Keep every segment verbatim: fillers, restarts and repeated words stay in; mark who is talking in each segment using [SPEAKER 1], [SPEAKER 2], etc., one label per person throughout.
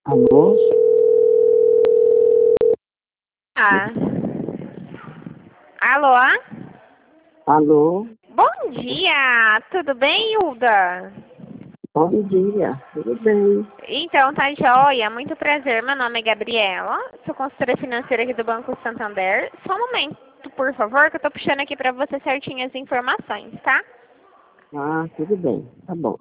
[SPEAKER 1] Alô?
[SPEAKER 2] Ah. Alô?
[SPEAKER 1] Alô?
[SPEAKER 2] Bom dia, tudo bem, Hilda?
[SPEAKER 1] Bom dia, tudo bem?
[SPEAKER 2] Então, tá joia, muito prazer, meu nome é Gabriela, sou consultora financeira aqui do Banco Santander. Só um momento, por favor, que eu tô puxando aqui pra você certinho as informações, tá?
[SPEAKER 1] Ah, tudo bem, tá bom.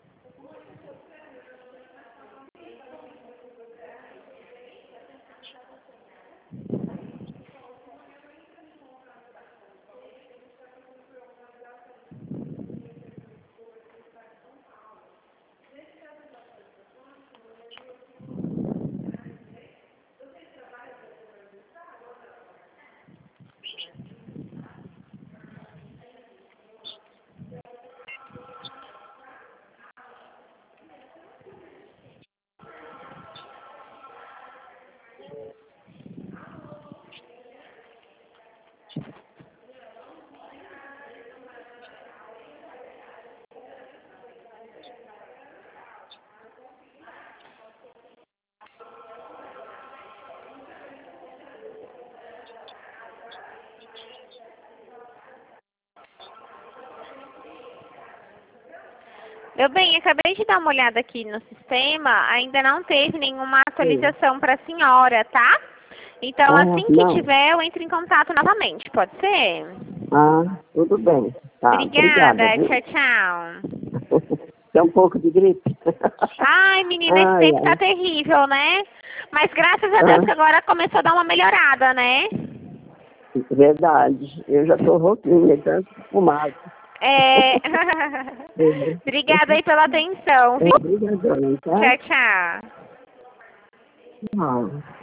[SPEAKER 2] Meu bem, acabei de dar uma olhada aqui no sistema, ainda não teve nenhuma
[SPEAKER 1] Sim.
[SPEAKER 2] atualização para a senhora, tá? Então,
[SPEAKER 1] Ah,
[SPEAKER 2] assim que
[SPEAKER 1] não.
[SPEAKER 2] tiver, eu entro em contato novamente, pode ser?
[SPEAKER 1] Ah, tudo bem. Tá, obrigada,
[SPEAKER 2] Obrigada,
[SPEAKER 1] viu?
[SPEAKER 2] tchau, tchau.
[SPEAKER 1] Tem um pouco de gripe.
[SPEAKER 2] Ai, menina, esse
[SPEAKER 1] Ai,
[SPEAKER 2] tempo tá
[SPEAKER 1] ai.
[SPEAKER 2] terrível, né? Mas graças a Deus que
[SPEAKER 1] Ah,
[SPEAKER 2] agora começou a dar uma melhorada, né?
[SPEAKER 1] verdade. Eu já tô rouquinha, tanto fumado.
[SPEAKER 2] É... Obrigada aí pela atenção,
[SPEAKER 1] É,
[SPEAKER 2] viu?
[SPEAKER 1] obrigadão, tá?
[SPEAKER 2] Tchau, tchau.
[SPEAKER 1] Tchau.